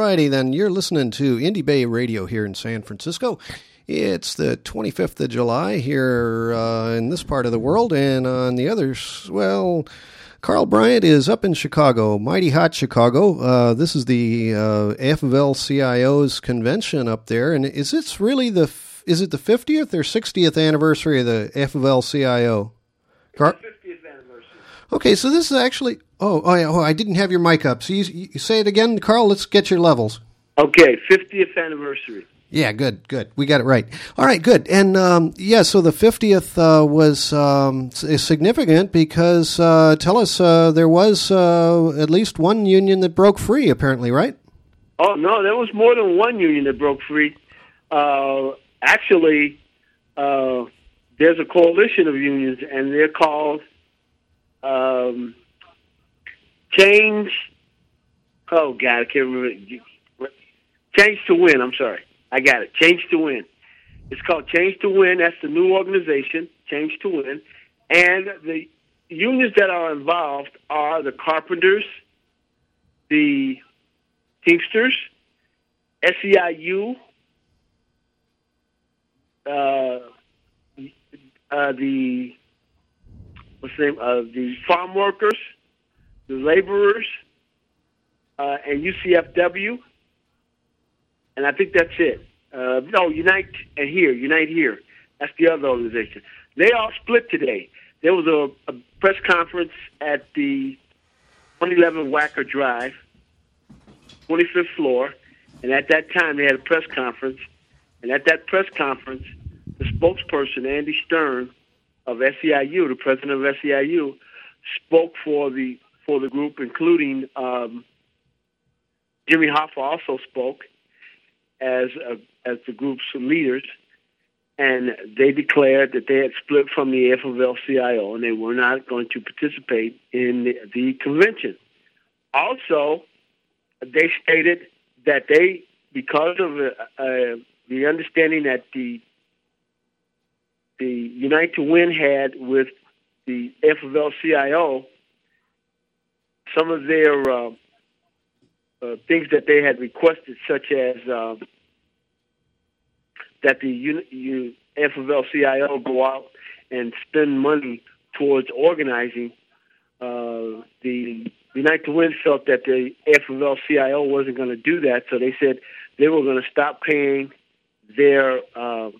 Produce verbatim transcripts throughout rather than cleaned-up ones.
righty then, you're listening to Indie Bay Radio here in San Francisco. It's the twenty-fifth of July here uh, in this part of the world, and on the others, well, Carl Bryant is up in Chicago, mighty hot Chicago. Uh, this is the uh, A F L C I O's convention up there, and is this really the, is it the fiftieth or sixtieth anniversary of the A F L C I O? Car- fiftieth anniversary. Okay, so this is actually, oh, oh, yeah, oh I didn't have your mic up. So you, you say it again, Carl, let's get your levels. Okay, fiftieth anniversary. Yeah, good, good. We got it right. All right, good. And, um, yeah, so the fiftieth uh, was um, significant because, uh, tell us, uh, there was uh, at least one union that broke free, apparently, right? Oh, no, there was more than one union that broke free. Uh, actually, uh, there's a coalition of unions, and they're called um, Change, oh, God, I can't remember. Change to Win, I'm sorry. I got it. Change to Win. It's called Change to Win. That's the new organization, Change to Win. And the unions that are involved are the carpenters, the Teamsters, S E I U, uh, uh, the what's the name? Uh, the farm workers, the laborers, uh, and U C F W. And I think that's it. Uh, no, Unite and Here, Unite Here. That's the other organization. They all split today. There was a, a press conference at the one eleven Wacker Drive, twenty-fifth floor, and at that time they had a press conference. And at that press conference, the spokesperson, Andy Stern, of S E I U, the president of S E I U, spoke for the for the group, including um, Jimmy Hoffa also spoke as a, as the group's leaders, and they declared that they had split from the A F L C I O and they were not going to participate in the, the convention. Also, they stated that they, because of uh, uh, the understanding that the the Unite to Win had with the A F L C I O, some of their uh, Uh, things that they had requested, such as uh, that the U- U- F F L C I O go out and spend money towards organizing. Uh, the Unite to Win felt that the F F L C I O wasn't going to do that, so they said they were going to stop paying their. Uh,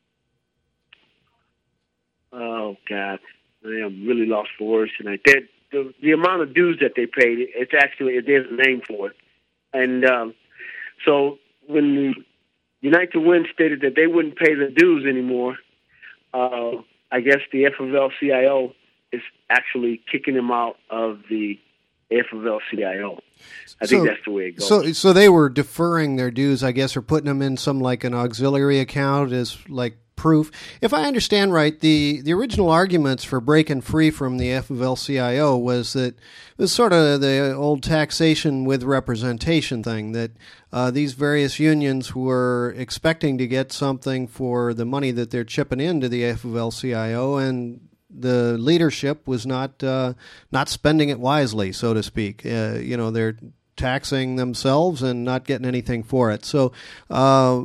oh God, I am really lost for words tonight. They, the the amount of dues that they paid, it's actually there's a name for it. And um, so when the Unite to Win stated that they wouldn't pay the dues anymore, uh, I guess the F F L C I O is actually kicking them out of the F F L C I O. I so, think that's the way it goes. So, so they were deferring their dues, I guess, or putting them in some like an auxiliary account as like proof. If I understand right, the, the original arguments for breaking free from the F F L C I O was that it was sort of the old taxation with representation thing, that uh, these various unions were expecting to get something for the money that they're chipping into the F F L C I O, and the leadership was not uh, not spending it wisely, so to speak. Uh, you know, they're taxing themselves and not getting anything for it. So, uh,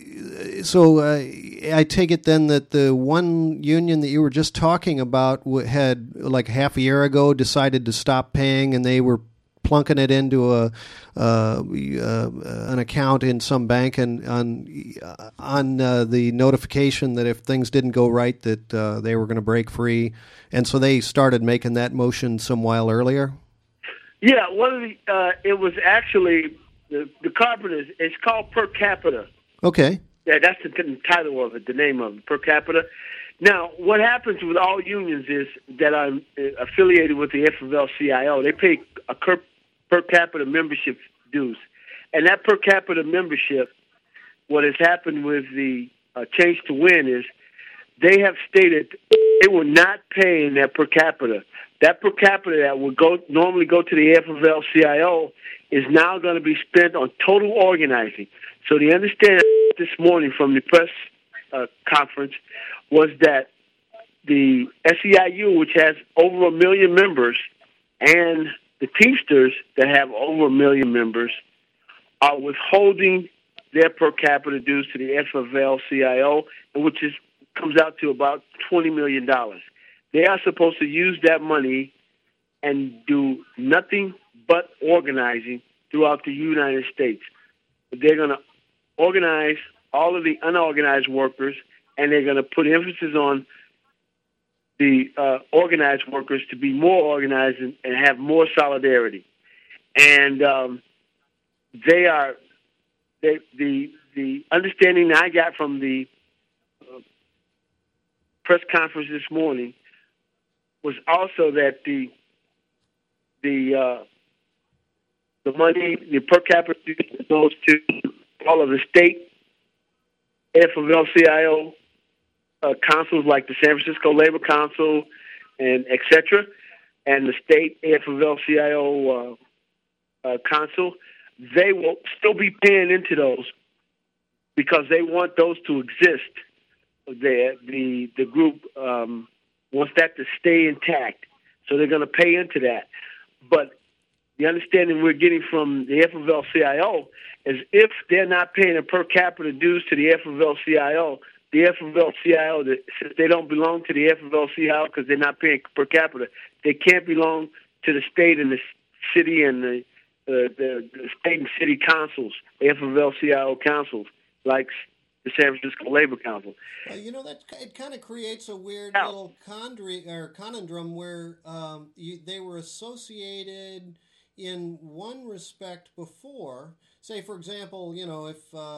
so uh, I take it then that the one union that you were just talking about had, like half a year ago, decided to stop paying, and they were plunking it into a uh, uh, an account in some bank, and on on uh, the notification that if things didn't go right, that uh, they were going to break free, and so they started making that motion some while earlier. Yeah, one of the uh, it was actually the, the carpenters. It's called Per Capita. Okay. Yeah, that's the t- title of it, the name of it, Per Capita. Now, what happens with all unions is that I'm affiliated with the F F L C I O. They pay a per, per capita membership dues, and that per capita membership, what has happened with the uh, Change to Win is they have stated they will not pay in that per capita. That per capita that would go normally go to the F F L C I O is now going to be spent on total organizing. So the understanding this morning from the press uh, conference was that the S E I U, which has over a million members, and the Teamsters that have over a million members are withholding their per capita dues to the F F L C I O, which is comes out to about twenty million dollars. They are supposed to use that money and do nothing but organizing throughout the United States. They're going to organize all of the unorganized workers, and they're going to put emphasis on the uh, organized workers to be more organized and, and have more solidarity. And um, they are they, the the understanding I got from the uh, press conference this morning was also that the the uh, the money, the per capita goes to all of the state F F L C I O uh, councils like the San Francisco Labor Council and et cetera, and the state F F L C I O uh, uh, council. They will still be paying into those because they want those to exist. The the the group um, wants that to stay intact, so they're going to pay into that. But the understanding we're getting from the F F L C I O is if they're not paying a per capita dues to the F F L C I O, the F F L C I O, since they don't belong to the F F L C I O because they're not paying per capita, they can't belong to the state and the city and the uh, the, the state and city councils, F F L C I O councils, like the San Francisco Labor Council. Well, you know, that it kind of creates a weird yeah. little condri- or conundrum where um, you, they were associated in one respect before. Say, for example, you know, if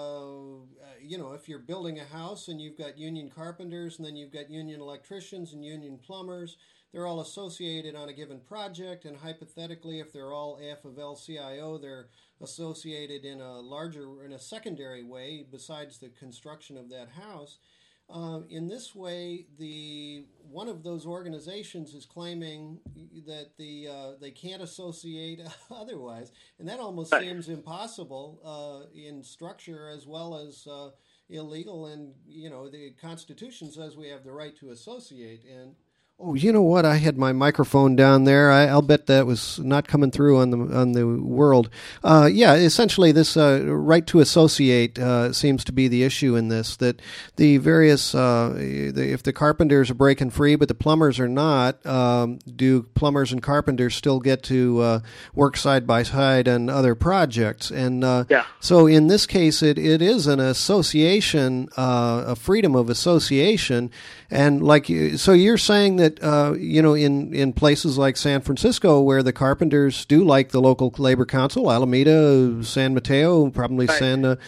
uh, you know if you're building a house and you've got union carpenters and then you've got union electricians and union plumbers, they're all associated on a given project, and hypothetically, if they're all F F L C I O, they're associated in a larger, in a secondary way besides the construction of that house. Uh, in this way, the one of those organizations is claiming that the uh, they can't associate otherwise, and that almost right. seems impossible uh, in structure as well as uh, illegal. And you know, the Constitution says we have the right to associate. And oh, you know what? I had my microphone down there. I, I'll bet that was not coming through on the on the world. Uh, yeah, essentially, this uh, right to associate uh, seems to be the issue in this. That the various, uh, the, if the carpenters are breaking free, but the plumbers are not, um, do plumbers and carpenters still get to uh, work side by side on other projects? And uh, yeah. so, in this case, it it is an association, uh, a freedom of association, and like so, you're saying that. That uh, you know, in, in places like San Francisco, where the carpenters do like the local labor council, Alameda, San Mateo, probably right. San uh,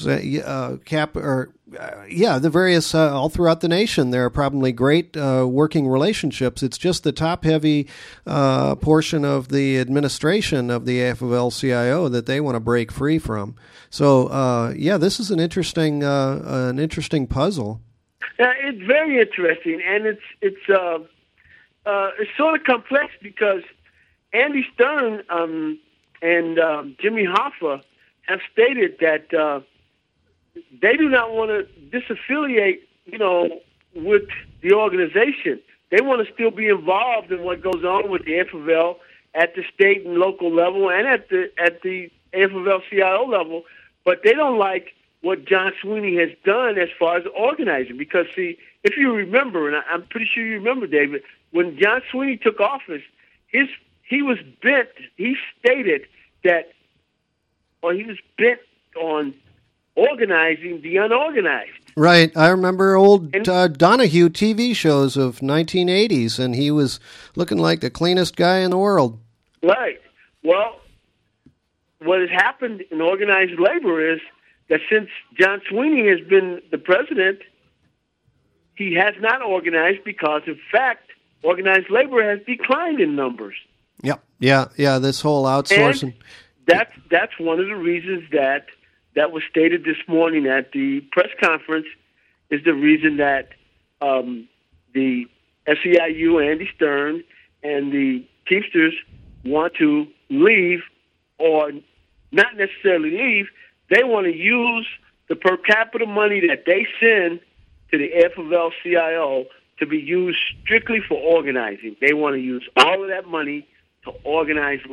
uh, Cap, or uh, yeah, the various uh, all throughout the nation, there are probably great uh, working relationships. It's just the top-heavy uh, portion of the administration of the F F L C I O that they want to break free from. So, uh, yeah, this is an interesting uh, an interesting puzzle. Uh, it's very interesting, and it's it's uh, uh, it's sort of complex because Andy Stern um, and um, Jimmy Hoffa have stated that uh, they do not want to disaffiliate, you know, with the organization. They want to still be involved in what goes on with the F F L at the state and local level and at the at the F F L C I O level, but they don't like what John Sweeney has done as far as organizing. Because, see, if you remember, and I'm pretty sure you remember, David, when John Sweeney took office, his he was bent, he stated that, or he was bent on organizing the unorganized. Right. I remember old uh, Donahue T V shows of nineteen eighties, and he was looking like the cleanest guy in the world. Right. Well, what has happened in organized labor is that since John Sweeney has been the president, he has not organized because, in fact, organized labor has declined in numbers. Yep. Yeah, yeah, this whole outsourcing. And that's, that's one of the reasons that that was stated this morning at the press conference is the reason that um, the S E I U, Andy Stern, and the Teamsters want to leave, or not necessarily leave. They want to use the per capita money that they send to the F F L C I O to be used strictly for organizing. They want to use all of that money to organize labor.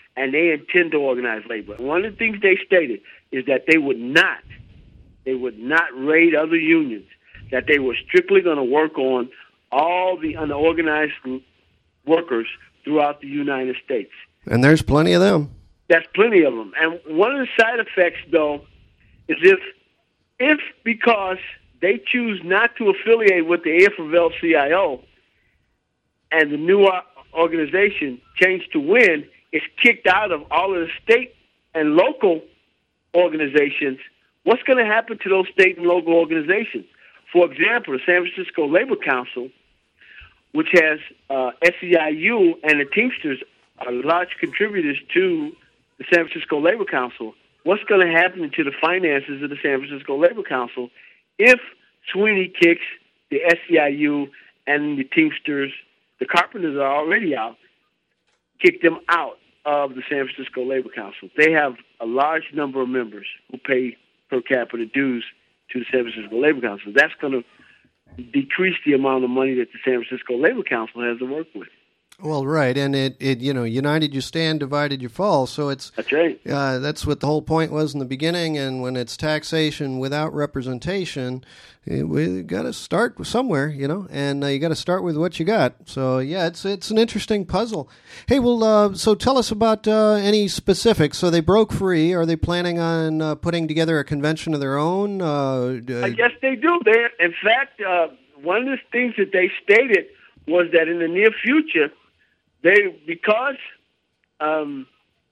and they intend to organize labor. One of the things they stated is that they would not, they would not raid other unions, that they were strictly going to work on all the unorganized workers throughout the United States. And there's plenty of them. That's plenty of them. And one of the side effects, though, is if, if because they choose not to affiliate with the A F L C I O and the new organization, Change to Win, is kicked out of all of the state and local organizations, what's going to happen to those state and local organizations? For example, the San Francisco Labor Council, which has uh, S E I U and the Teamsters are large contributors to the San Francisco Labor Council. What's going to happen to the finances of the San Francisco Labor Council if Sweeney kicks the S E I U and the Teamsters, the carpenters are already out, kick them out of the San Francisco Labor Council? They have a large number of members who pay per capita dues to the San Francisco Labor Council. That's going to decrease the amount of money that the San Francisco Labor Council has to work with. Well, right, and it, it you know, united you stand, divided you fall. So it's that's right. Uh, that's what the whole point was in the beginning. And when it's taxation without representation, it, we got to start somewhere, you know, and uh, you got to start with what you got. So yeah, it's it's an interesting puzzle. Hey, well, uh, so tell us about uh, any specifics. So they broke free. Are they planning on uh, putting together a convention of their own? Uh, I guess they do. They, in fact, uh, one of the things that they stated was that in the near future, They because um,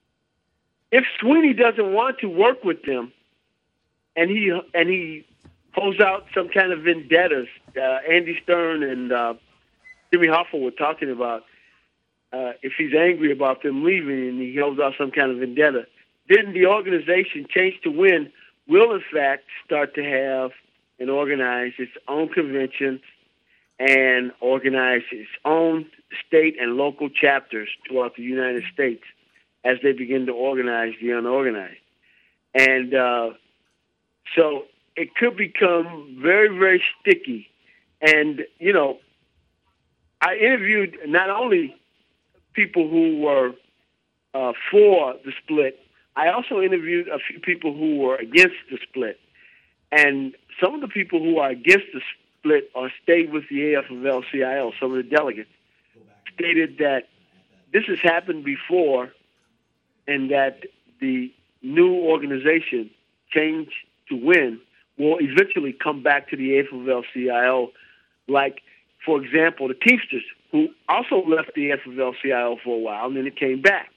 if Sweeney doesn't want to work with them, and he and he holds out some kind of vendettas, uh, Andy Stern and uh, Jimmy Hoffa were talking about uh, if he's angry about them leaving and he holds out some kind of vendetta, then the organization Change to Win will in fact start to have and organize its own convention and organize its own state and local chapters throughout the United States as they begin to organize the unorganized. And uh, so it could become very, very sticky. And, you know, I interviewed not only people who were uh, for the split, I also interviewed a few people who were against the split. And some of the people who are against the split or stayed with the A F L C I O, some of the delegates, stated that this has happened before and that the new organization, Change to Win, will eventually come back to the A F L C I O, like, for example, the Teamsters, who also left the A F L C I O for a while, and then it came back.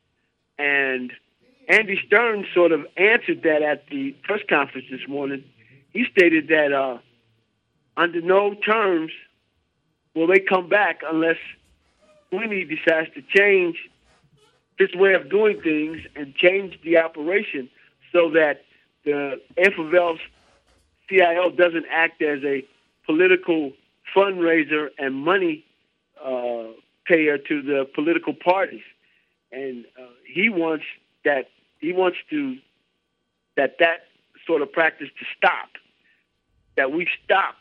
And Andy Stern sort of answered that at the press conference this morning. He stated that uh, under no terms will they come back unless Sweeney decides to change his way of doing things and change the operation so that the A F L C I O doesn't act as a political fundraiser and money uh, payer to the political parties. And uh, he wants that he wants to that that sort of practice to stop. That we stop,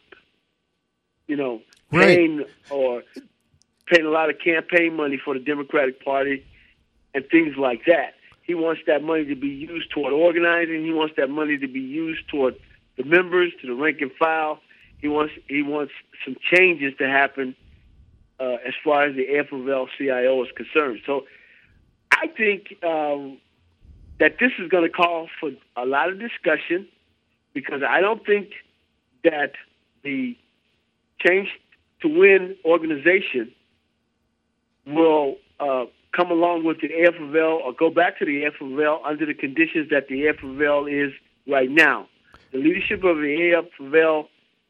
you know, paying right. or paying a lot of campaign money for the Democratic Party and things like that. He wants that money to be used toward organizing. He wants that money to be used toward the members, to the rank and file. He wants he wants some changes to happen uh, as far as the A F L C I O is concerned. So I think um, that this is going to call for a lot of discussion because I don't think that the Change to Win organization will uh, come along with the A F L or go back to the A F L under the conditions that the A F L is right now. The leadership of the A F L,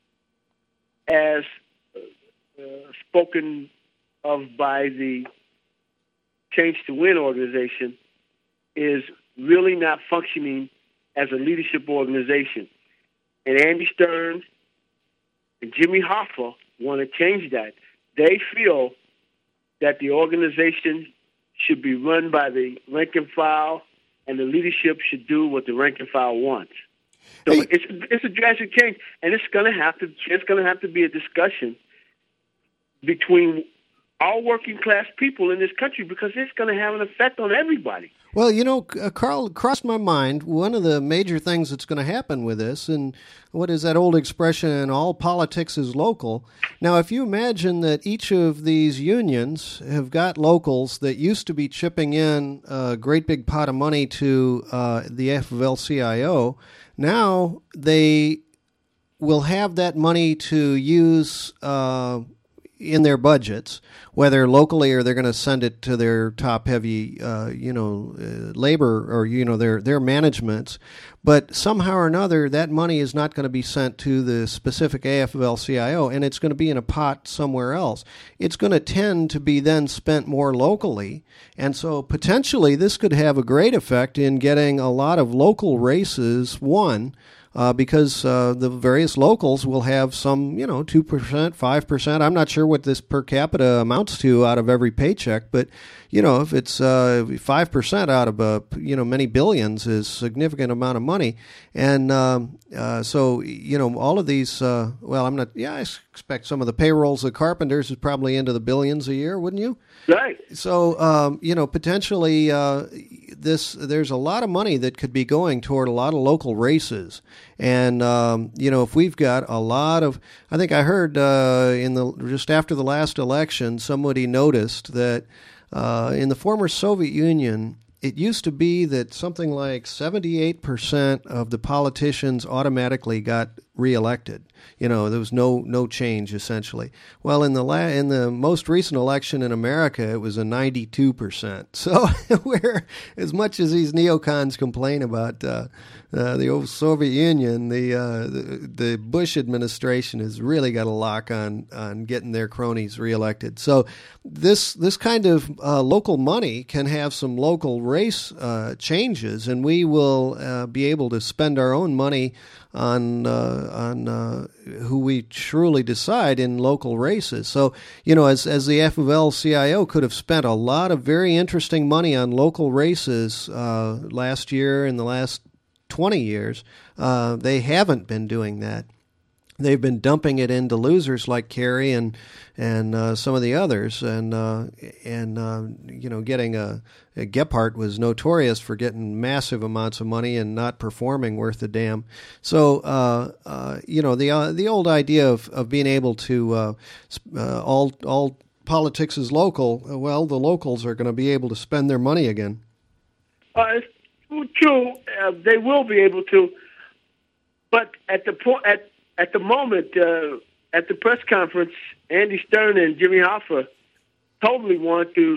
as uh, spoken of by the Change to Win organization, is really not functioning as a leadership organization. And Andy Stern and Jimmy Hoffa want to change that. They feel that the organization should be run by the rank and file, and the leadership should do what the rank and file wants. So hey. it's it's a drastic change, and it's going to have to it's going to have to be a discussion between all working class people in this country, because it's going to have an effect on everybody. Well, you know, uh, Carl, crossed my mind, one of the major things that's going to happen with this, and what is that old expression, all politics is local. Now, if you imagine that each of these unions have got locals that used to be chipping in a great big pot of money to uh, the F F L C I O, now they will have that money to use uh, in their budgets, whether locally or they're going to send it to their top-heavy, uh, you know, uh, labor or, you know, their their managements. But somehow or another, that money is not going to be sent to the specific A F L C I O, and it's going to be in a pot somewhere else. It's going to tend to be then spent more locally, and so potentially this could have a great effect in getting a lot of local races won. Uh, because uh, the various locals will have some, you know, two percent, five percent. I'm not sure what this per capita amounts to out of every paycheck, but, you know, if it's uh, five percent out of, uh, you know, many billions is a significant amount of money. And um, uh, so, you know, all of these, uh, well, I'm not, yeah, I expect some of the payrolls of carpenters is probably into the billions a year, wouldn't you? Right. So, um, you know, potentially uh, this there's a lot of money that could be going toward a lot of local races. And, um, you know, if we've got a lot of, I think I heard uh, in the just after the last election, somebody noticed that uh, in the former Soviet Union, it used to be that something like seventy-eight percent of the politicians automatically got reelected. You know, there was no no change essentially. Well, in the la- in the most recent election in America, it was a ninety-two percent. So, where as much as these neocons complain about uh, uh, the old Soviet Union, the, uh, the the Bush administration has really got a lock on on getting their cronies reelected. So, this this kind of uh, local money can have some local race uh, changes, and we will uh, be able to spend our own money on uh, on uh, who we truly decide in local races. So, you know, as as the F F L C I O could have spent a lot of very interesting money on local races uh, last year and the last twenty years, uh, they haven't been doing that. They've been dumping it into losers like Kerry and and uh, some of the others, and uh, and uh, you know, getting a, a Gephardt was notorious for getting massive amounts of money and not performing worth a damn. So uh, uh, you know, the uh, the old idea of, of being able to uh, uh, all all politics is local. Well, the locals are going to be able to spend their money again. Uh, it's true, uh, they will be able to, but at the point at At the moment, uh, at the press conference, Andy Stern and Jimmy Hoffa totally want to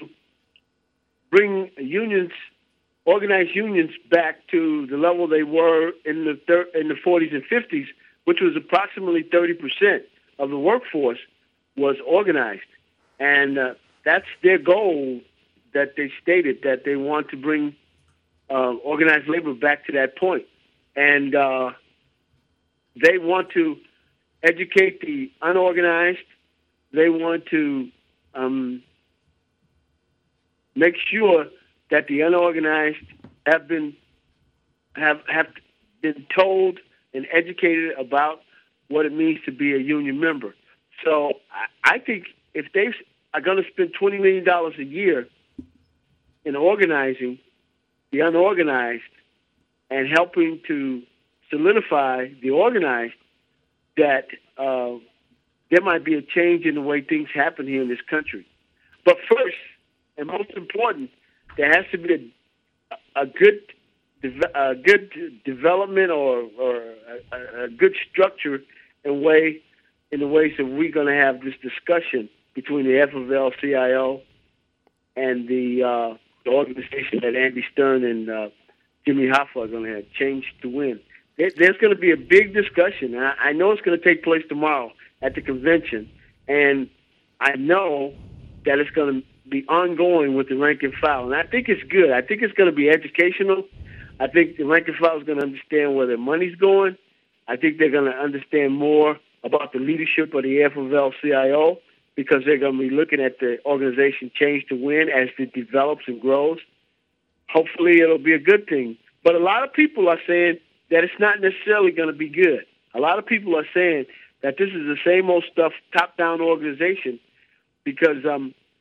bring unions, organized unions, back to the level they were in the thir- in the forties and fifties, which was approximately thirty percent of the workforce was organized. And uh, that's their goal that they stated, that they want to bring uh, organized labor back to that point. And uh they want to educate the unorganized. They want to um, make sure that the unorganized have been have have been told and educated about what it means to be a union member. So I, I think if they are going to spend twenty million dollars a year in organizing the unorganized and helping to solidify the organized, that uh, there might be a change in the way things happen here in this country. But first, and most important, there has to be a, a good a good development or, or a, a good structure and way in the ways that we're going to have this discussion between the F F L C I O and the, uh, the organization that Andy Stern and uh, Jimmy Hoffa are going to have, Change to Win. There's going to be a big discussion. And I know it's going to take place tomorrow at the convention, and I know that it's going to be ongoing with the rank and file. And I think it's good. I think it's going to be educational. I think the rank and file is going to understand where their money's going. I think they're going to understand more about the leadership of the F F L C I O, because they're going to be looking at the organization Change to Win as it develops and grows. Hopefully it'll be a good thing. But a lot of people are saying that it's not necessarily going to be good. A lot of people are saying that this is the same old stuff, top-down organization, because um,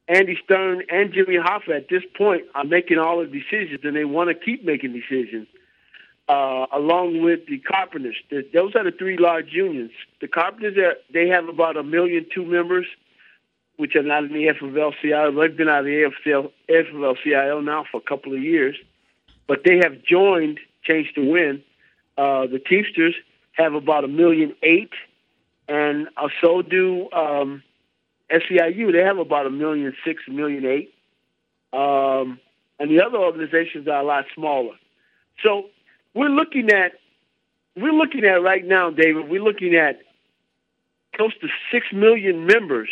Andy Stern and Jimmy Hoffa at this point are making all the decisions, and they want to keep making decisions, uh, along with the carpenters. The, those are the three large unions. The carpenters, are, they have about a million two members, which are not in the F L L C I O. They've been out of the F L L C I O now for a couple of years, but they have joined Change to Win. Uh, the Teamsters have about a million eight, and uh, so do um, S E I U. They have about a million six, a million eight, um, and the other organizations are a lot smaller. So we're looking at we're looking at right now, David. We're looking at close to six million members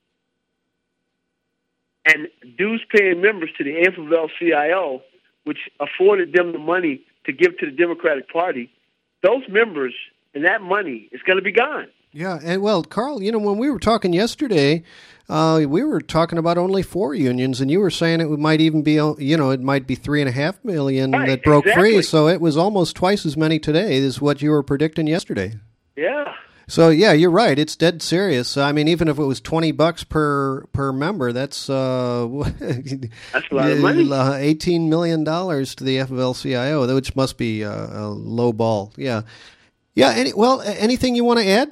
and dues-paying members to the F L L C I O, which afforded them the money to give to the Democratic Party. Those members and that money is going to be gone. Yeah, and well, Carl, you know, when we were talking yesterday, uh, we were talking about only four unions, and you were saying it might even be, you know, it might be three and a half million right, that broke exactly. free. So it was almost twice as many today as what you were predicting yesterday. Yeah. So yeah, you're right. It's dead serious. I mean, even if it was twenty bucks per per member, that's uh, that's a lot of money. Eighteen million dollars to the F L L C I O, which must be uh, a low ball. Yeah, yeah. Any, well, anything you want to add?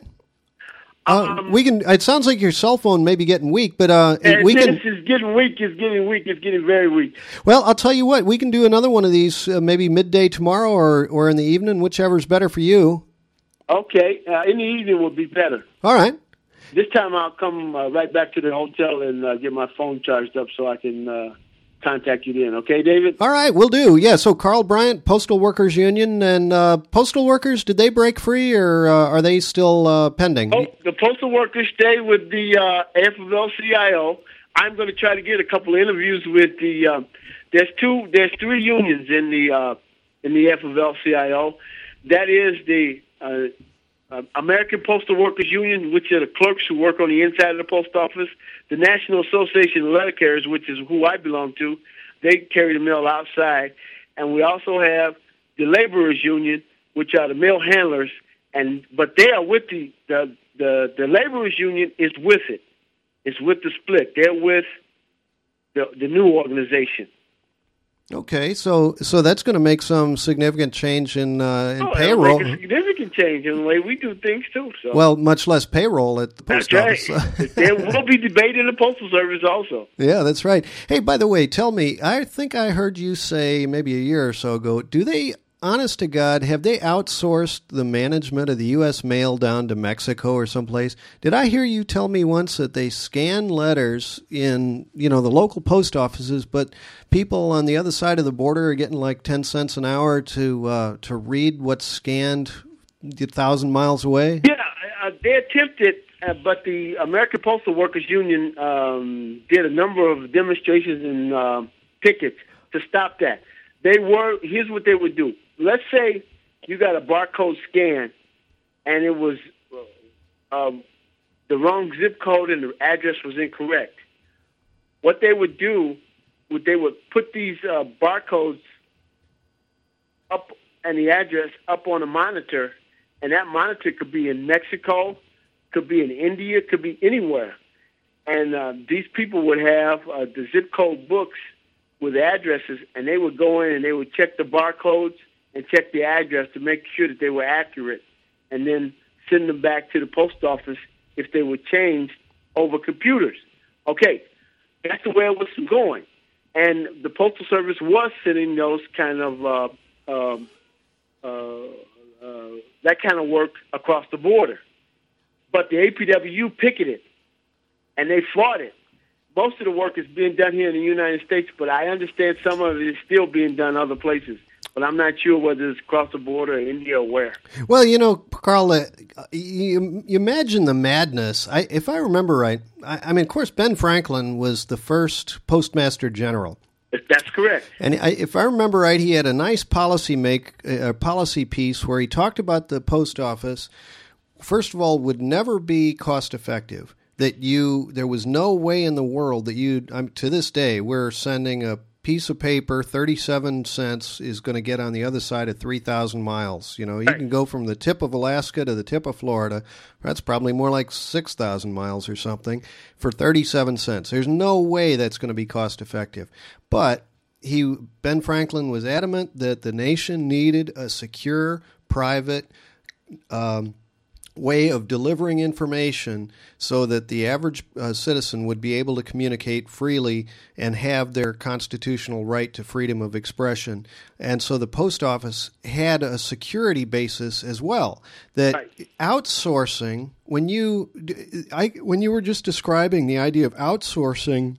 Uh, um, we can. It sounds like your cell phone may be getting weak, but uh, we can. It's getting weak. It's getting weak. It's getting very weak. Well, I'll tell you what. We can do another one of these, uh, maybe midday tomorrow or or in the evening, whichever's better for you. Okay, uh, in the evening would be better. All right. This time I'll come uh, right back to the hotel and uh, get my phone charged up so I can uh, contact you then. Okay, David? All right, we'll do. Yeah, so Carl Bryant, Postal Workers Union, and uh, Postal Workers, did they break free or uh, are they still uh, pending? Oh, the Postal Workers stay with the uh, F L L C I O. I'm going to try to get a couple of interviews with the. Uh, there's two. There's three unions in the uh, in the F L L C I O. That is the Uh, uh, American Postal Workers Union, which are the clerks who work on the inside of the post office. The National Association of Letter Carriers, which is who I belong to, they carry the mail outside. And we also have the Laborers Union, which are the mail handlers. And but they are with the the the, the Laborers Union is with it. It's with the split. They're with the the new organization. Okay, so so that's going to make some significant change in uh, in oh, payroll. Make a significant change in the way we do things too. So. Well, much less payroll at the post that's office. Right. There will be debate in the postal service also. Yeah, that's right. Hey, by the way, tell me, I think I heard you say maybe a year or so ago, do they, honest to God, have they outsourced the management of the U S mail down to Mexico or someplace? Did I hear you tell me once that they scan letters in, you know, the local post offices, but people on the other side of the border are getting like ten cents an hour to uh, to read what's scanned a thousand miles away? Yeah, uh, they attempted, uh, but the American Postal Workers Union um, did a number of demonstrations and uh, pickets to stop that. They were, here's what they would do. Let's say you got a barcode scan and it was um, the wrong zip code and the address was incorrect. What they would do, would they would put these uh, barcodes up and the address up on a monitor, and that monitor could be in Mexico, could be in India, could be anywhere. And uh, these people would have uh, the zip code books with addresses, and they would go in and they would check the barcodes and check the address to make sure that they were accurate, and then send them back to the post office if they were changed over computers. Okay, that's the way it was going. And the Postal Service was sending those kind of uh, um, uh, uh, that kind of work across the border. But the A P W U picketed, and they fought it. Most of the work is being done here in the United States, but I understand some of it is still being done other places. But I'm not sure whether it's across the border, India, or where. Well, you know, Carl, uh, you, you imagine the madness. I, if I remember right, I, I mean, of course, Ben Franklin was the first Postmaster General. That's correct. And I, if I remember right, he had a nice policy make a policy piece where he talked about the post office. First of all, would never be cost effective. That you, there was no way in the world that you, um, to this day, we're sending a piece of paper, thirty-seven cents, is going to get on the other side of three thousand miles. You know, you can go from the tip of Alaska to the tip of Florida. That's probably more like six thousand miles or something for thirty-seven cents. There's no way that's going to be cost effective. But he, Ben Franklin was adamant that the nation needed a secure, private um way of delivering information so that the average uh, citizen would be able to communicate freely and have their constitutional right to freedom of expression. And so the post office had a security basis as well. That right. outsourcing, when you, I, when you were just describing the idea of outsourcing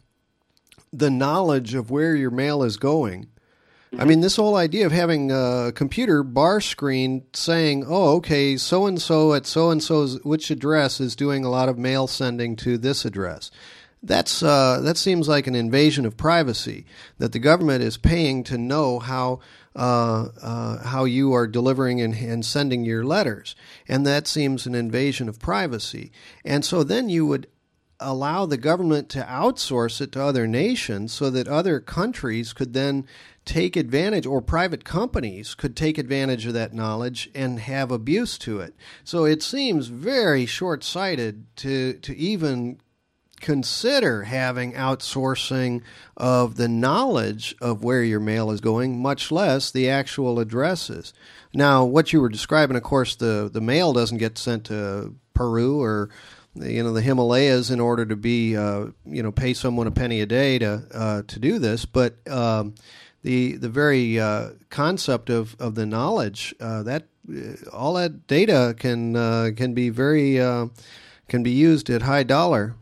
the knowledge of where your mail is going, I mean, this whole idea of having a computer bar screen saying, oh, okay, so-and-so at so-and-so's which address is doing a lot of mail sending to this address. That's uh, that seems like an invasion of privacy, that the government is paying to know how uh, uh, how you are delivering and, and sending your letters. And that seems an invasion of privacy. And so then you would allow the government to outsource it to other nations so that other countries could then take advantage, or private companies could take advantage of that knowledge and have abuse to it. So it seems very short-sighted to to even consider having outsourcing of the knowledge of where your mail is going, much less the actual addresses. Now, what you were describing, of course, the, the mail doesn't get sent to Peru or you know the Himalayas in order to be uh, you know pay someone a penny a day to uh, to do this, but um, the the very uh, concept of, of the knowledge uh, that uh, all that data can uh, can be very uh, can be used at high dollar.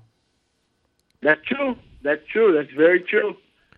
That's true. That's true. That's very true.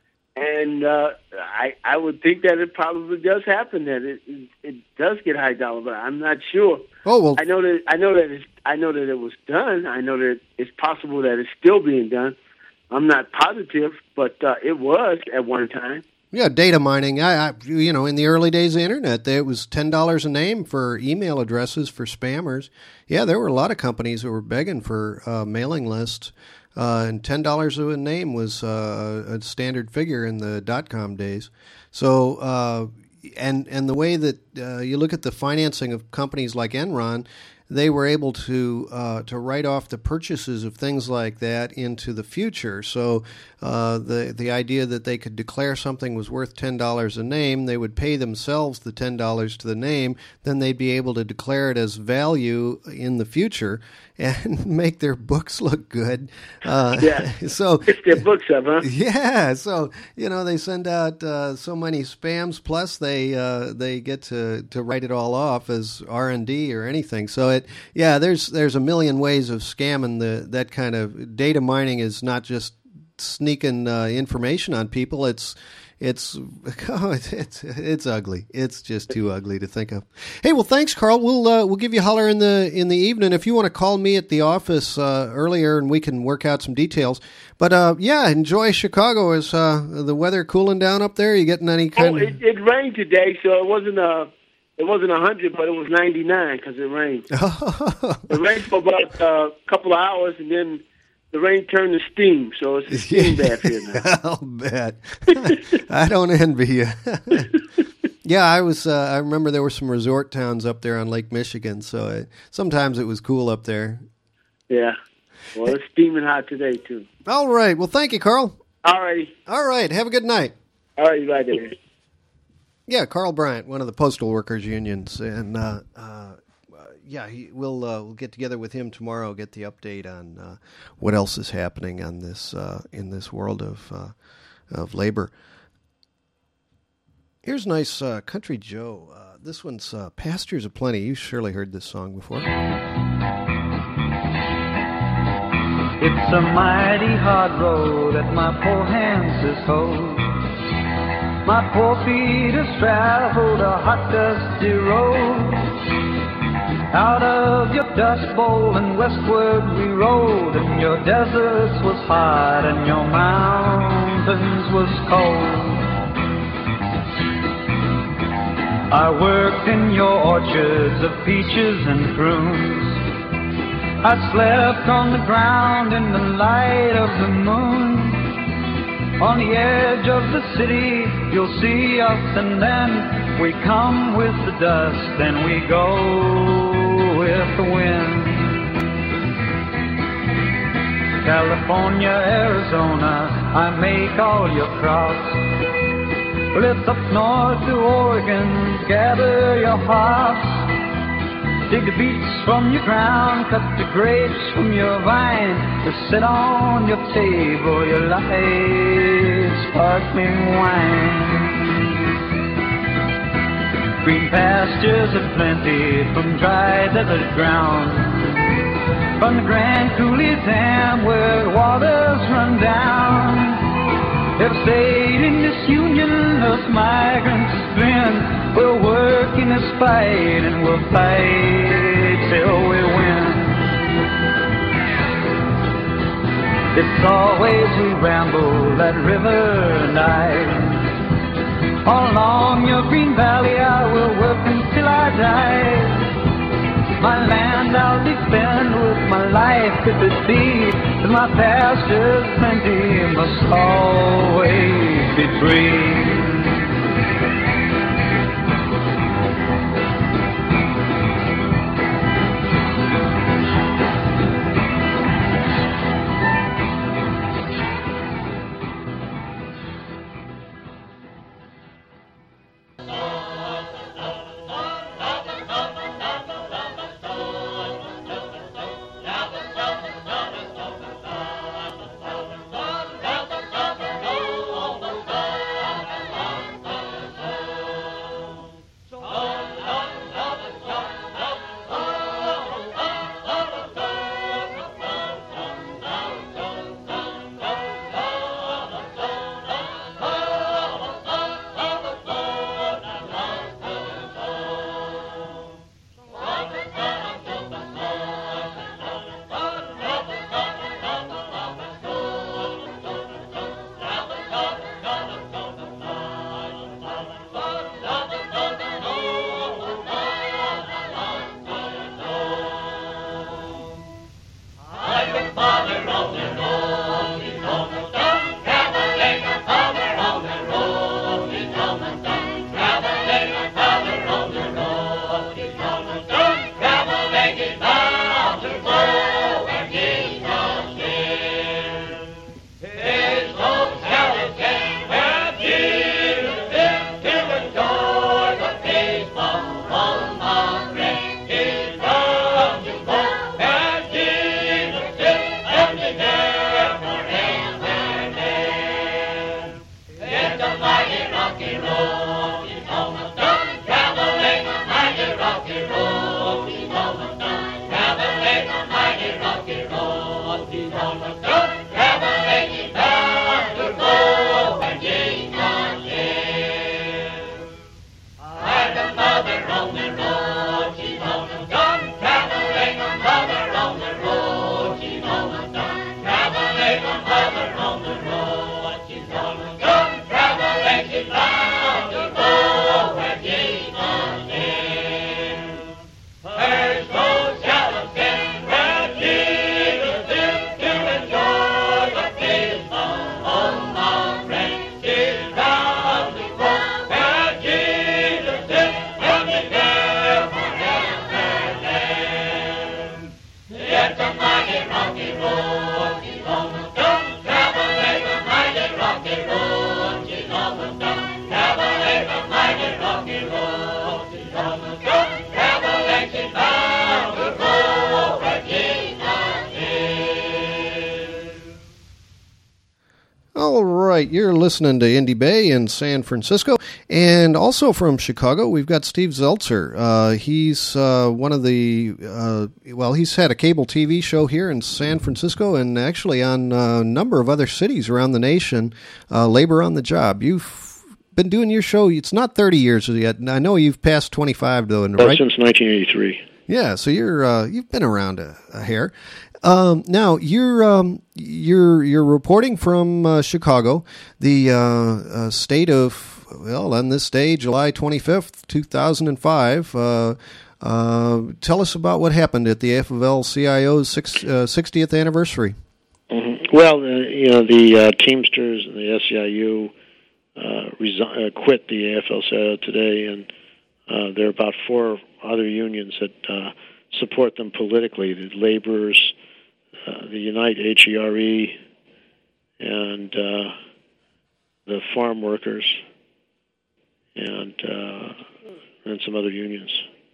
And uh, I I would think that it probably does happen. That it it, it does get high dollar, but I'm not sure. Oh well, I know that I know that it's, I know that it was done. I know that it's possible that it's still being done. I'm not positive, but uh, it was at one time. Yeah, data mining. I, I, you know, in the early days of the internet, there was ten dollars a name for email addresses for spammers. Yeah, there were a lot of companies that were begging for uh, mailing lists, uh, and ten dollars a name was uh, a standard figure in the dot-com days. So, uh, and and the way that uh, you look at the financing of companies like Enron, they were able to uh, to write off the purchases of things like that into the future. So uh, the the idea that they could declare something was worth ten dollars a name, they would pay themselves the ten dollars to the name, then they'd be able to declare it as value in the future and make their books look good. Uh, yeah, so it's their books up, huh? Yeah, so you know they send out uh, so many spams, plus they uh, they get to, to write it all off as R and D or anything. So it yeah, there's there's a million ways of scamming the that kind of data mining. Is not just sneaking uh, information on people. It's It's oh, it's it's ugly. It's just too ugly to think of. Hey, well, thanks, Carl. We'll uh, we'll give you a holler in the in the evening if you want to call me at the office uh, earlier, and we can work out some details. But uh, yeah, enjoy Chicago. Is uh, the weather cooling down up there? Are you getting any kind? Oh, it, it rained today, so it wasn't a it wasn't a hundred, but it was ninety nine because it rained. It rained for about a couple of hours, and then the rain turned to steam, so it's a steam bath here now. I'll bet. I don't envy you. Yeah, I was. Uh, I remember there were some resort towns up there on Lake Michigan, so it, sometimes it was cool up there. Yeah. Well, it's steaming hot today, too. All right. Well, thank you, Carl. All righty. All right. Have a good night. All right. Bye, there. Yeah, Carl Bryant, one of the postal workers unions, and uh, uh, yeah, he, we'll uh, we'll get together with him tomorrow, get the update on uh, what else is happening on this uh, in this world of uh, of labor. Here's nice uh, Country Joe. Uh, this one's uh, Pastures of Plenty. You've surely heard this song before. It's a mighty hard road that my poor hands has hold. My poor feet has traveled a hot, dusty road. Out of your dust bowl and westward we rode, and your deserts was hot and your mountains was cold. I worked in your orchards of peaches and prunes. I slept on the ground in the light of the moon. On the edge of the city, you'll see us, and then we come with the dust, and we go with the wind. California, Arizona, I may call your cross. Well, it's up north to Oregon, gather your hops. Dig the beets from your ground, cut the grapes from your vine. Just sit on your table, your light sparkling wine. Green pastures aplenty from dry desert ground. From the Grand Coulee Dam where the waters run down. If stayed in this union, us migrants has been. We'll work in this fight and we'll fight till we win. It's always we ramble that river and I. All along your green valley I will work until I die. My land I'll defend with my life if it be. And my pasture's plenty must always be free. You're listening to Indie Bay in San Francisco, and also from Chicago, we've got Steve Zeltzer. Uh, he's uh, one of the, uh, well, he's had a cable T V show here in San Francisco and actually on a number of other cities around the nation, uh, Labor on the Job. You've been doing your show, it's not thirty years yet. I know you've passed twenty-five, though. That's right? Since nineteen eighty-three. Yeah, so you're, uh, you've been around a, a hair. Um, now you're um, you're you're reporting from uh, Chicago, the uh, uh, state of, well, on this day, July twenty-fifth, two thousand five. Uh, uh, tell us about what happened at the F of L C I O's six, uh, sixtieth anniversary. Mm-hmm. Well, uh, you know, the uh, Teamsters and the S E I U uh, resi- uh, quit the A F L C I O today, and uh, there are about four other unions that uh, support them politically: the laborers, uh, the Unite H E R E, and uh, the farm workers, and uh, and some other unions.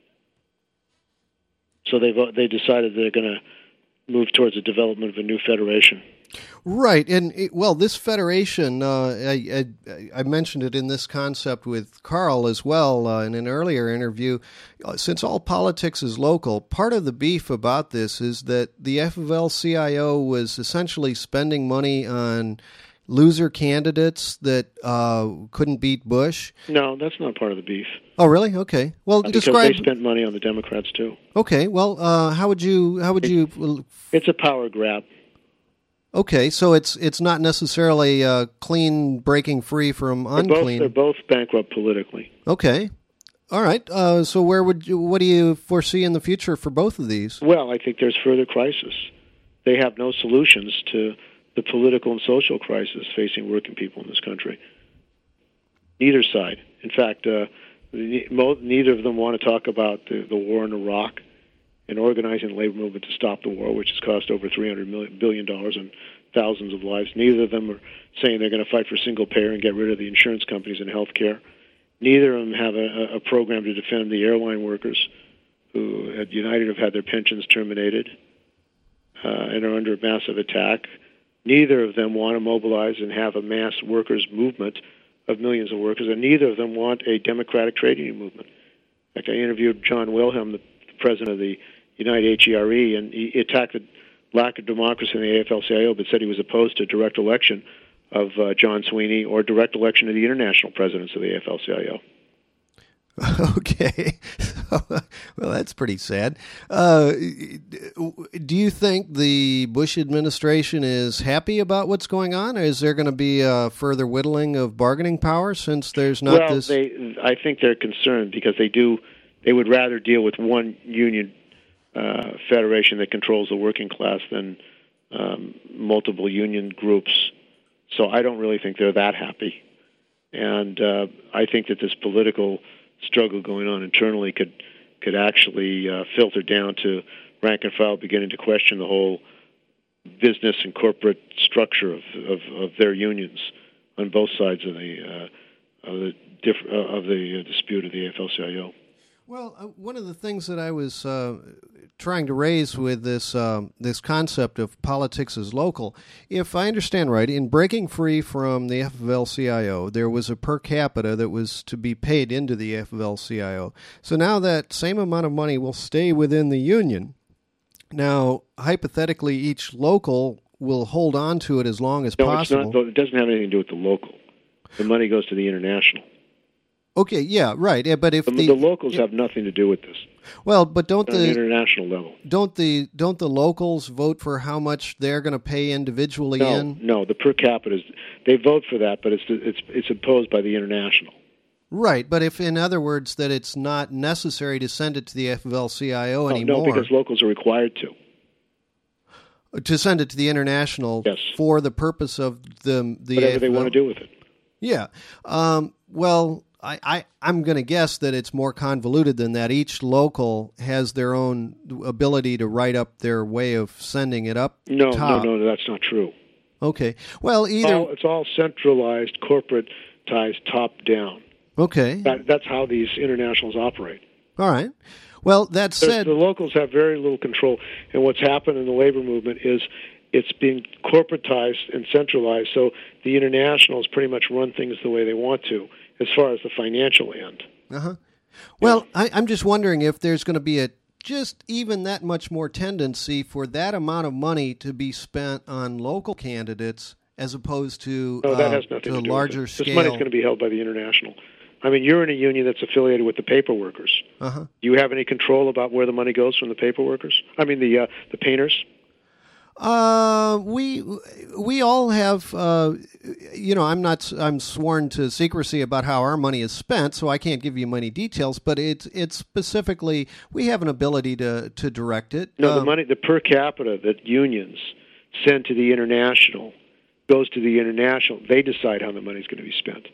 So they they decided they're going to move towards the development of a new federation. Right, and it, well, this federation, uh, I, I, I mentioned it in this concept with Carl as well uh, in an earlier interview. Uh, since all politics is local, part of the beef about this is that the F of L C I O was essentially spending money on loser candidates that uh, couldn't beat Bush. No, that's not part of the beef. Oh, really? Okay. Well, uh, because describe. they spent money on the Democrats too. Okay. Well, uh, how would you? How would it, you? It's a power grab. Okay, so it's it's not necessarily uh, clean breaking free from unclean. They're both, they're both bankrupt politically. Okay, all right. Uh, so where would you? What do you foresee in the future for both of these? Well, I think there's further crisis. They have no solutions to the political and social crisis facing working people in this country. Neither side. In fact, uh, neither of them want to talk about the, the war in Iraq and organizing the labor movement to stop the war, which has cost over three hundred billion dollars and thousands of lives. Neither of them are saying they're going to fight for single payer and get rid of the insurance companies and health care. Neither of them have a, a program to defend the airline workers who at United have had their pensions terminated uh, and are under massive attack. Neither of them want to mobilize and have a mass workers' movement of millions of workers, and neither of them want a democratic trade union movement. In fact, I interviewed John Wilhelm, the president of the United H E R E, and he attacked the lack of democracy in the A F L C I O, but said he was opposed to direct election of uh, John Sweeney or direct election of the international presidents of the A F L C I O. Okay. Well, that's pretty sad. Uh, do you think the Bush administration is happy about what's going on? Or is there going to be a further whittling of bargaining power since there's not well, this? Well, they, I think they're concerned because they do. They would rather deal with one union uh, federation that controls the working class than um, multiple union groups. So I don't really think they're that happy. And uh, I think that this political struggle going on internally could could actually uh, filter down to rank and file beginning to question the whole business and corporate structure of of, of their unions on both sides of the uh, of the diff- uh, of the uh, dispute of the A F L C I O. Well, uh, one of the things that I was uh, trying to raise with this um, this concept of politics as local, if I understand right, in breaking free from the F of L C I O, there was a per capita that was to be paid into the F of L C I O. So now that same amount of money will stay within the union. Now, hypothetically, each local will hold on to it as long as no, possible. It's not, it doesn't have anything to do with the local. The money goes to the international. Okay, yeah, right. Yeah, but if the, the, the locals yeah. have nothing to do with this. Well, but don't on the an international level? Don't the don't the locals vote for how much they're going to pay individually no, in? No, the per capita is they vote for that, but it's it's it's imposed by the international. Right, but if in other words that it's not necessary to send it to the F of L C I O no, anymore. No, because locals are required to. To send it to the international yes. for the purpose of the the whatever A F L. They want to do with it. Yeah. Um, well. I, I, I'm going to guess that it's more convoluted than that. Each local has their own ability to write up their way of sending it up no, top. No, no, no, that's not true. Okay. Well, either... All, it's all centralized, corporatized, top-down. Okay. That, that's how these internationals operate. All right. Well, that said... The, the locals have very little control. And what's happened in the labor movement is it's being corporatized and centralized, so the internationals pretty much run things the way they want to, as far as the financial end. Uh-huh. Well, yeah. I, I'm just wondering if there's going to be a just even that much more tendency for that amount of money to be spent on local candidates as opposed to, no, that uh, has nothing to to a do larger with it. scale. This money's going to be held by the international. I mean, you're in a union that's affiliated with the paper workers. Uh-huh. Do you have any control about where the money goes from the paper workers? I mean, the uh, the painters? Uh, we we all have, uh, you know, I'm not, I'm sworn to secrecy about how our money is spent, so I can't give you many details. But it's it's specifically we have an ability to to direct it. No, um, the money, the per capita that unions send to the international goes to the international. They decide how the money is going to be spent.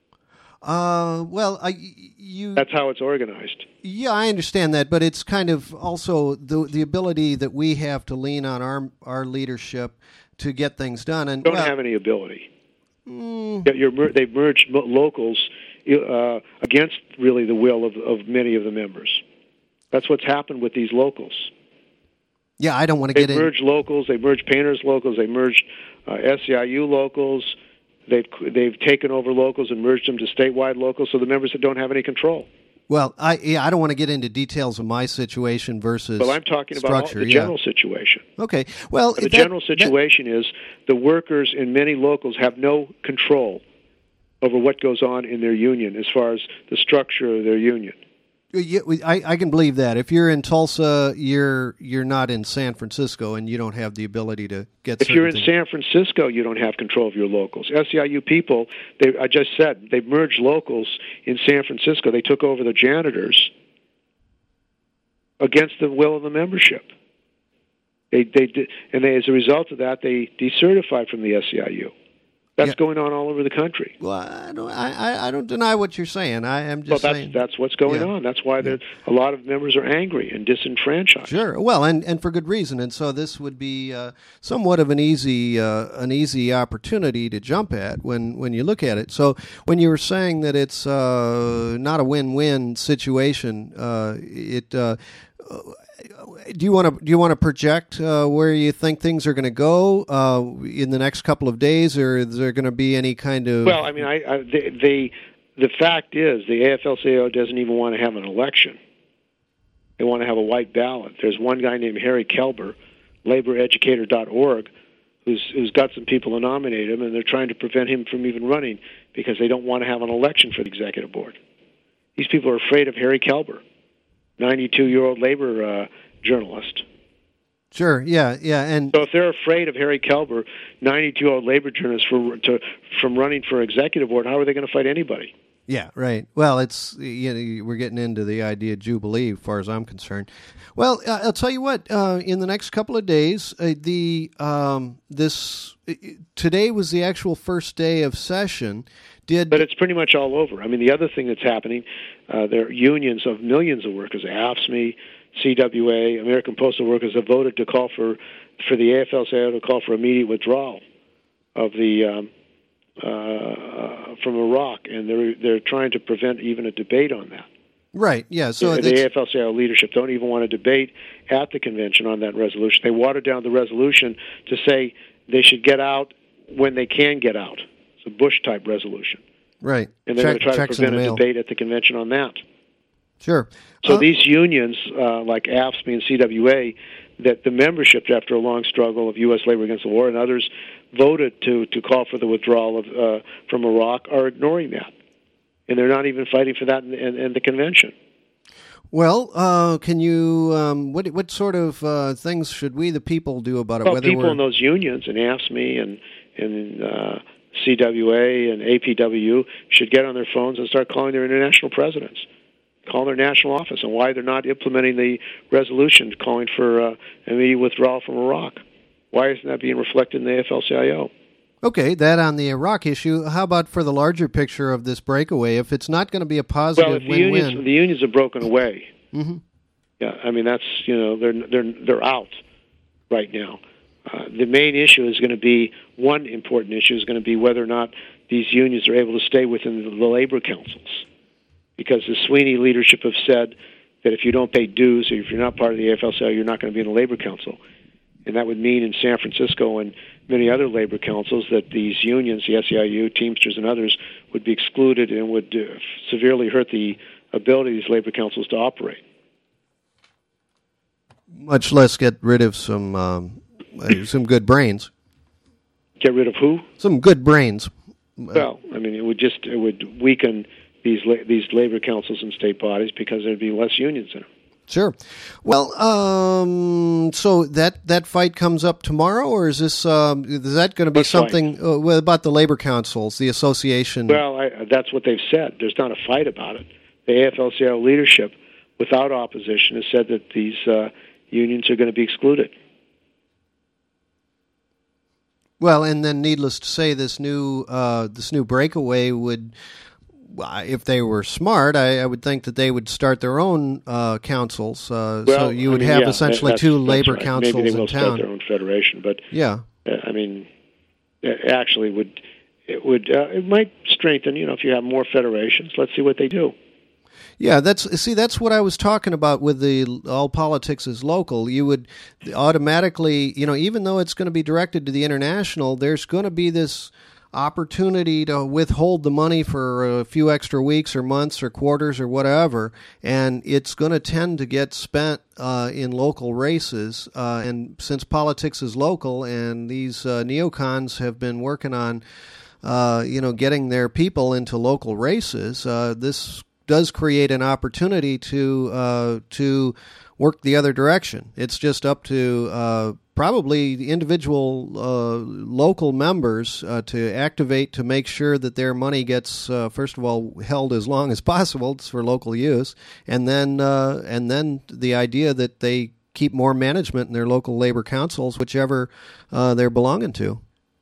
Uh, well, I, you. That's how it's organized. Yeah, I understand that, but it's kind of also the the ability that we have to lean on our our leadership to get things done. And don't well, have any ability. Mm, You're, they've merged locals uh, against really the will of, of many of the members. That's what's happened with these locals. Yeah, I don't want to They've get in. merged locals. They've merged painters locals. They merged uh, S E I U locals. They've they've taken over locals and merged them to statewide locals. So the members that don't have any control. Well, I yeah, I don't want to get into details of my situation versus. Well, I'm talking about structure, all, the yeah. general situation. Okay. Well, the that, general situation that, is the workers in many locals have no control over what goes on in their union as far as the structure of their union. Yeah, I, I can believe that. If you're in Tulsa, you're you're not in San Francisco, and you don't have the ability to get. If you're in things. San Francisco, you don't have control of your locals. S E I U people, they, I just said, they merged locals in San Francisco. They took over the janitors against the will of the membership. They they did, and they, as a result of that, they decertified from the S E I U. That's yeah. going on all over the country. Well, I don't, I, I don't deny what you're saying. I am just well, that's, saying that's what's going yeah. on. That's why yeah. a lot of members are angry and disenfranchised. Sure. Well, and, and for good reason. And so this would be uh, somewhat of an easy uh, an easy opportunity to jump at when, when you look at it. So when you were saying that it's uh, not a win-win situation, uh, it. Uh, Do you want to do you want to project uh, where you think things are going to go uh, in the next couple of days, or is there going to be any kind of? Well, I mean, I, I the, the the fact is the A F L C I O doesn't even want to have an election. They want to have a white ballot. There's one guy named Harry Kelber, labor educator dot org, who's who's got some people to nominate him, and they're trying to prevent him from even running because they don't want to have an election for the executive board. These people are afraid of Harry Kelber, ninety-two-year-old labor uh, journalist. Sure, yeah, yeah, and so if they're afraid of Harry Kelber, ninety-two-year-old labor journalist, for, to, from running for executive board, how are they going to fight anybody? Yeah, right. Well, it's you know we're getting into the idea of Jubilee, as far as I'm concerned. Well, uh, I'll tell you what. Uh, in the next couple of days, uh, the um, this uh, today was the actual first day of session. Did but it's pretty much all over. I mean, the other thing that's happening, uh, there are unions of millions of workers, A F S C M E, C W A, American Postal Workers, have voted to call for for the A F L C I O to call for immediate withdrawal of the. Um, Uh, from Iraq, and they're they're trying to prevent even a debate on that. Right. Yeah. So the, the A F L C I O leadership don't even want to debate at the convention on that resolution. They watered down the resolution to say they should get out when they can get out. It's a Bush-type resolution. Right. And they're Check, going to try to prevent a mail. debate at the convention on that. Sure. So uh, these unions, uh, like A F S C M E and C W A, that the membership, after a long struggle of U S labor against the war and others, voted to, to call for the withdrawal of uh, from Iraq, are ignoring that. And they're not even fighting for that in, in, in the convention. Well, uh, can you, um, what what sort of uh, things should we, the people, do about it? Well, Whether people we're... in those unions, in A F S C M E and, and uh, C W A and A P W, should get on their phones and start calling their international presidents, call their national office, and why they're not implementing the resolution calling for uh, immediate withdrawal from Iraq. Why isn't that being reflected in the A F L C I O? Okay, that on the Iraq issue. How about for the larger picture of this breakaway? If it's not going to be a positive well, if the win-win, unions, the unions have broken away. Mm-hmm. Yeah, I mean that's you know they're they're they're out right now. Uh, the main issue is going to be one important issue is going to be whether or not these unions are able to stay within the, the labor councils, because the Sweeney leadership have said that if you don't pay dues or if you're not part of the A F L C I O, you're not going to be in the labor council. And that would mean in San Francisco and many other labor councils that these unions, the S E I U, Teamsters, and others, would be excluded and would uh, severely hurt the ability of these labor councils to operate. Much less get rid of some um, some good brains. Get rid of who? Some good brains. Well, I mean, it would just it would weaken these la- these labor councils and state bodies because there'd be less unions in them. Sure. Well, um, so that, that fight comes up tomorrow, or is this um, is that going to be What something uh, well, about the labor councils, the association? Well, I, that's what they've said. There's not a fight about it. The A F L C I O leadership, without opposition, has said that these uh, unions are going to be excluded. Well, and then needless to say, this new uh, this new breakaway would, if they were smart, I, I would think that they would start their own uh, councils. Uh, well, so you would I mean, have yeah, essentially that's, two that's labor right. councils Maybe they will in start town. their own federation, but yeah, uh, I mean, it actually would it would uh, it might strengthen. You know, if you have more federations, let's see what they do. Yeah, that's see, that's what I was talking about with the all politics is local. You would automatically, you know, even though it's going to be directed to the international, there's going to be this opportunity to withhold the money for a few extra weeks or months or quarters or whatever, and it's going to tend to get spent uh, in local races. Uh, and since politics is local, and these uh, neocons have been working on, uh, you know, getting their people into local races, uh, this does create an opportunity to uh, to work the other direction. It's just up to uh, probably the individual uh, local members uh, to activate to make sure that their money gets uh, first of all held as long as possible for local use, and then uh, and then the idea that they keep more management in their local labor councils, whichever uh, they're belonging to.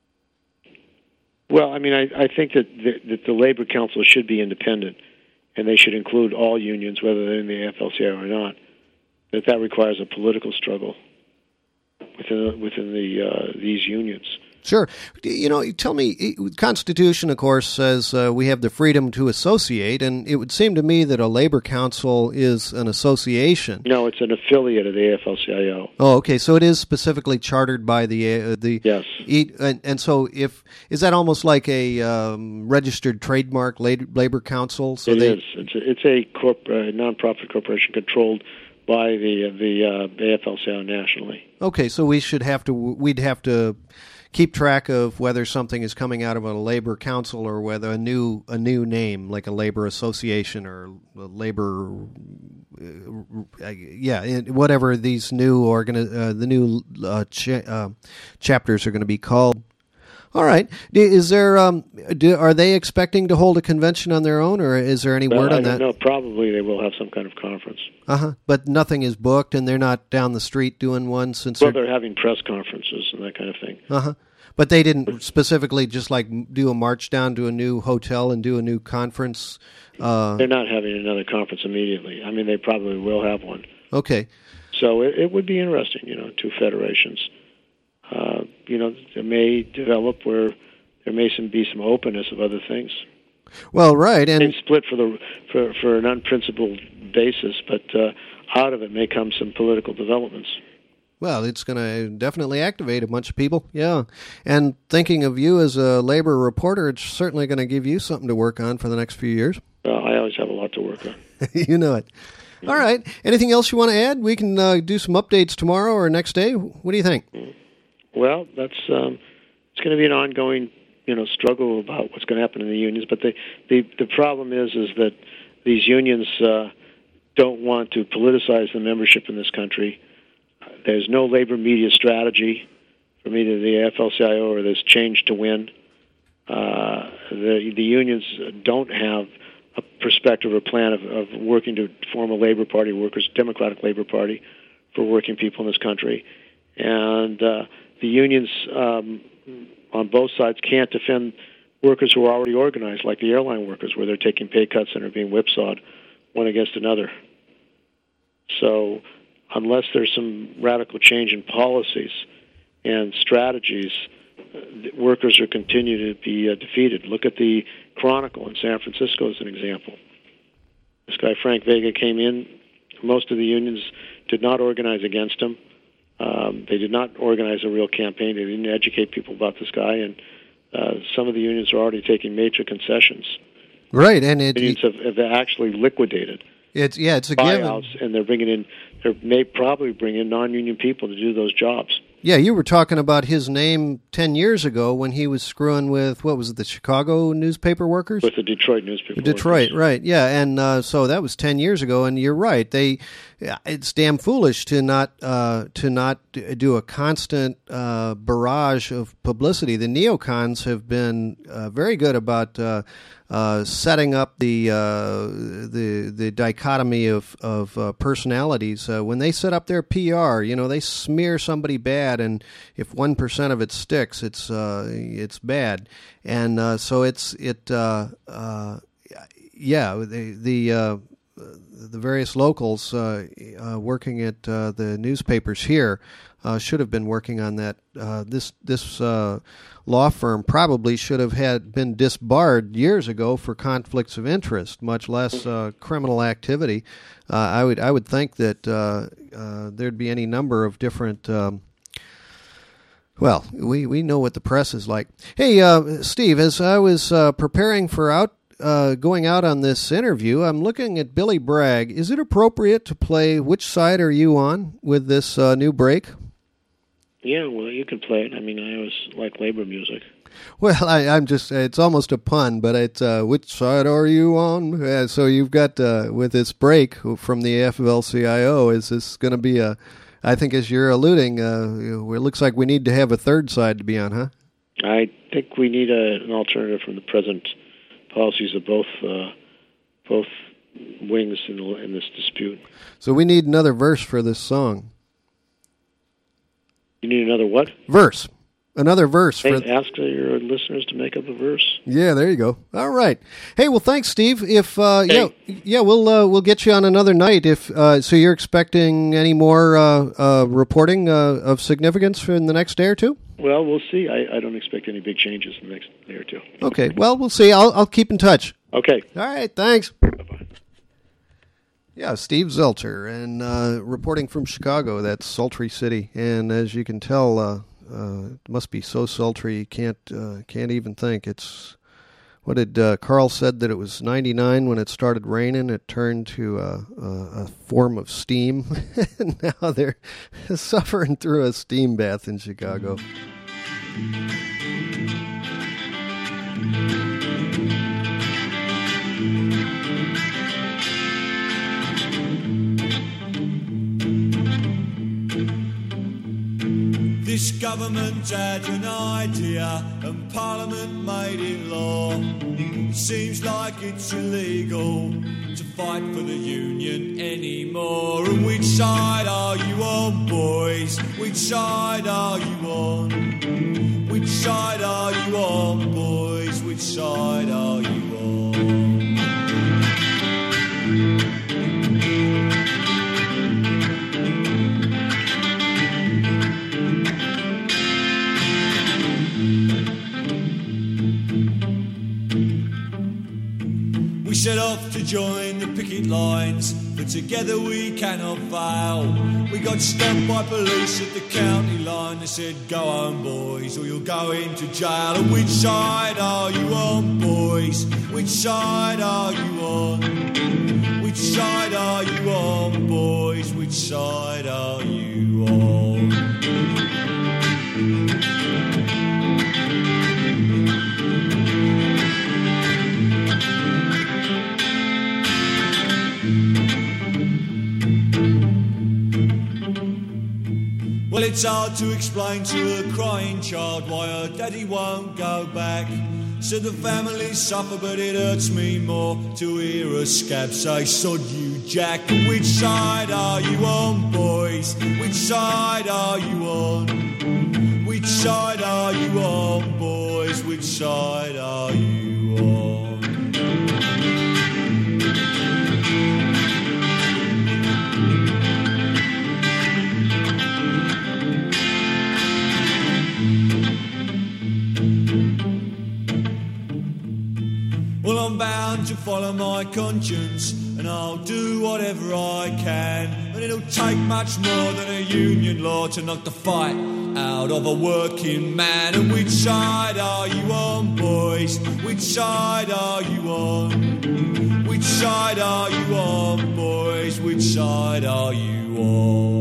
Well, I mean, I, I think that the, that the labor council should be independent, and they should include all unions, whether they're in the A F L C I O or not. That that requires a political struggle within within the uh, these unions. Sure. You know, tell me, the Constitution, of course, says uh, we have the freedom to associate, and it would seem to me that a labor council is an association. No, it's an affiliate of the A F L C I O. Oh, okay. So it is specifically chartered by the uh, the yes. E, and, and so if is that almost like a um, registered trademark labor council? So it they, is. It's a, it's a corp, uh, nonprofit corporation controlled by the the uh, A F L C I O nationally. Okay, so we should have to we'd have to keep track of whether something is coming out of a labor council or whether a new a new name like a labor association or a labor uh, yeah whatever these new organi- uh, the new uh, cha- uh, chapters are going to be called. All right. Is there um do, are they expecting to hold a convention on their own, or is there any well, word I on don't that? know. Probably they will have some kind of conference. Uh-huh. But nothing is booked, and they're not down the street doing one since well, they're... they're having press conferences and that kind of thing. Uh-huh. But they didn't specifically just like do a march down to a new hotel and do a new conference? Uh... They're not having another conference immediately. I mean, they probably will have one. Okay. So it, it would be interesting, you know, two federations. Uh, you know, there may develop where there may some, be some openness of other things. Well, right, and they split for the for, for an unprincipled basis, but uh, out of it may come some political developments. Well, it's going to definitely activate a bunch of people, yeah. And thinking of you as a labor reporter, it's certainly going to give you something to work on for the next few years. Well, I always have a lot to work on. You know it. Mm-hmm. All right. Anything else you want to add? We can uh, do some updates tomorrow or next day. What do you think? Well, that's um, it's going to be an ongoing, you know, struggle about what's going to happen in the unions. But the the, the problem is is that these unions uh, don't want to politicize the membership in this country. There's no labor media strategy from either the A F L C I O or this Change to Win. Uh, the the unions don't have a perspective or plan of, of working to form a labor party, workers' democratic labor party for working people in this country, and uh, the unions um, on both sides can't defend workers who are already organized, like the airline workers, where they're taking pay cuts and are being whipsawed one against another. So unless there's some radical change in policies and strategies, uh, workers are continuing to be uh, defeated. Look at the Chronicle in San Francisco as an example. This guy, Frank Vega, came in. Most of the unions did not organize against him. Um, they did not organize a real campaign. They didn't educate people about this guy, and uh, some of the unions are already taking major concessions. Right, and it, unions have, have actually liquidated. It's yeah, it's a buyouts, given. And they're bringing in. They may probably bring in non-union people to do those jobs. Yeah, you were talking about his name ten years ago when he was screwing with, what was it, the Chicago newspaper workers? With the Detroit newspaper the Detroit, workers. right, yeah, and uh, so that was ten years ago, and you're right. They, it's damn foolish to not uh, to not do a constant uh, barrage of publicity. The neocons have been uh, very good about uh, uh, setting up the uh, the the dichotomy of of uh, personalities. Uh, when they set up their P R, you know, they smear somebody bad, and if one percent of it sticks, it's uh, it's bad, and uh, so it's it uh, uh, yeah the the. Uh, the various locals uh, uh, working at uh, the newspapers here uh, should have been working on that. Uh, this this uh, law firm probably should have had been disbarred years ago for conflicts of interest, much less uh, criminal activity. Uh, I would I would think that uh, uh, there'd be any number of different. Um, well, we, we know what the press is like. Hey, uh, Steve, as I was uh, preparing for out. Uh, going out on this interview, I'm looking at Billy Bragg. Is it appropriate to play Which Side Are You On with this uh, new break? Yeah, well, you can play it. I mean, I always like labor music. Well, I, I'm just, it's almost a pun, but it's uh, Which Side Are You On? Uh, so you've got, uh, with this break from the A F L C I O, is this going to be a, I think as you're alluding, uh, it looks like we need to have a third side to be on, huh? I think we need a, an alternative from the present policies of both uh, both wings in, the, in this dispute. So we need another verse for this song. You need another what? Verse. Another verse. Hey, for ask your listeners to make up a verse. Yeah, there you go. All right. Hey, well, thanks, Steve. If uh, hey. yeah, yeah, we'll uh, we'll get you on another night. If uh, so, you're expecting any more uh, uh, reporting uh, of significance in the next day or two? Well, we'll see. I, I don't expect any big changes in the next day or two. Okay. Well, we'll see. I'll I'll keep in touch. Okay. All right. Thanks. Bye-bye. Yeah, Steve Zelter, and uh, reporting from Chicago. That's sultry city, and as you can tell, uh, uh, it must be so sultry you can't uh, can't even think. It's what did uh, Carl said that it was ninety-nine when it started raining. It turned to a, a, a form of steam, and now they're suffering through a steam bath in Chicago. This government had an idea and Parliament made it law. Seems like it's illegal to fight for the union anymore. And which side are you on, boys? Which side are you on? Which side are you on, boys? Which side are you on? We set off to join the picket lines, but together we cannot fail. We got stopped by police at the county line. They said, go home, boys, or you'll go into jail. And which side are you on, boys? Which side are you on? Which side are you on, boys? Which side are you on? Well, it's hard to explain to a crying child why her daddy won't go back. So the family suffer, but it hurts me more to hear a scab say, sod you, Jack. And which side are you on, boys? Which side are you on? Which side are you on, boys? Which side are you on? Well, I'm bound to follow my conscience, and I'll do whatever I can. And it'll take much more than a union law to knock the fight out of a working man. And which side are you on, boys? Which side are you on? Which side are you on, boys? Which side are you on?